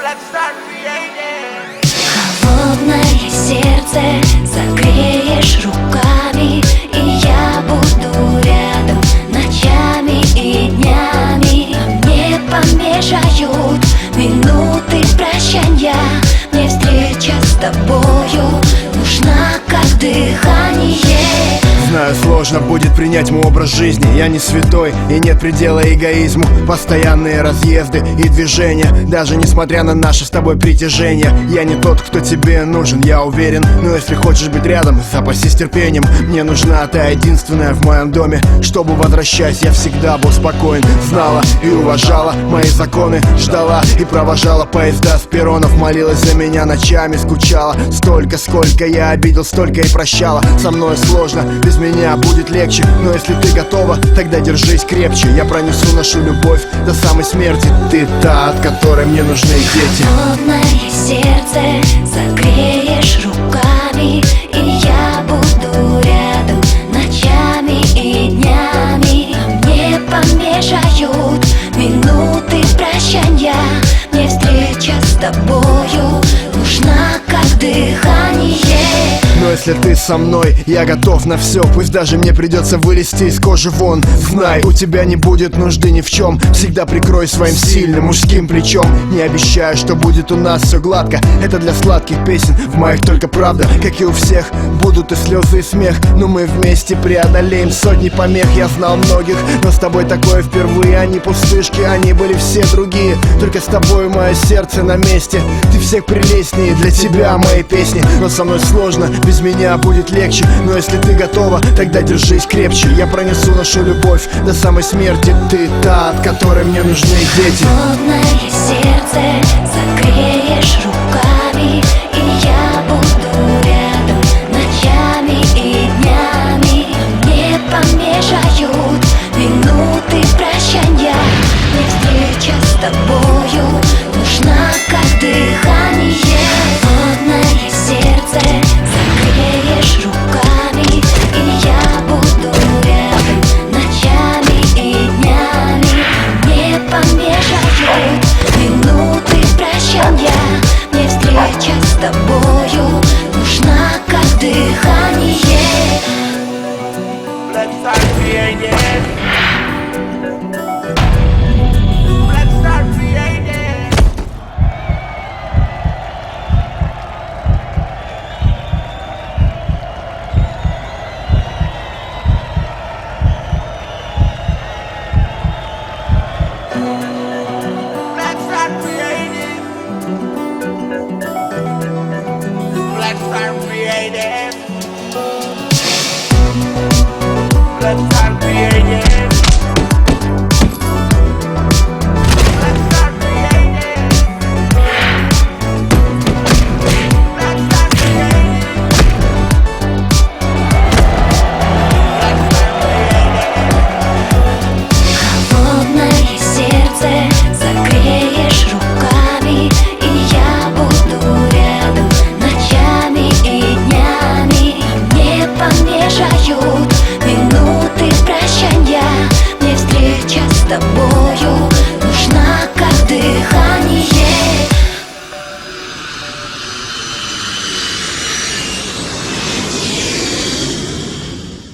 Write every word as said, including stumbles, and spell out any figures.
Холодное сердце согреешь руками, и я буду рядом ночами и днями. Мне помешают минуты прощанья, мне встреча с тобою нужна как дыхание. Знаю, сложно будет принять мой образ жизни. Я не святой, и нет предела эгоизму. Постоянные разъезды и движения, даже несмотря на наше с тобой притяжение. Я не тот, кто тебе нужен, я уверен. Но если хочешь быть рядом, запасись терпением. Мне нужна та единственная в моем доме, чтобы, возвращаясь, я всегда был спокоен. Знала и уважала мои законы, ждала и провожала поезда с перронов. Молилась за меня ночами, скучала. Столько, сколько я обидел, столько и прощала. Со мной сложно, без меня будет легче. Но если ты готова, тогда держись крепче. Я пронесу нашу любовь до самой смерти. Ты та, от которой мне нужны дети. Холодное сердце согреешь руками, и я буду рядом ночами и днями. Мне помешают минуты прощанья, мне встреча с тобою нужна как дыхание. Но если ты со мной, я готов на все. Пусть даже мне придется вылезти из кожи вон. Знай, у тебя не будет нужды ни в чем. Всегда прикрой своим сильным мужским плечом. Не обещаю, что будет у нас все гладко. Это для сладких песен, в моих только правда. Как и у всех, будут и слезы, и смех. Но мы вместе преодолеем сотни помех. Я знал многих, но с тобой такое впервые. Они пустышки, они были все другие. Только с тобой мое сердце на месте. Ты всех прелестнее, для тебя мои песни. Но со мной сложно, без меня будет легче. Но если ты готова, тогда держись крепче. Я пронесу нашу любовь до самой смерти. Ты та, от которой мне нужны дети. Холодное сердце согреешь руками, и я буду рядом ночами и днями. Мне помешают минуты прощанья, мне встреча с тобою нужна как дыхание. Холодное сердце согреешь руками, и я буду рядом ночами и днями. Мне помешают минуты прощанья, мне встреча с тобою нужна как дыхание. Let's start creating. Let's start creating. Let's start creating. Let's start creating.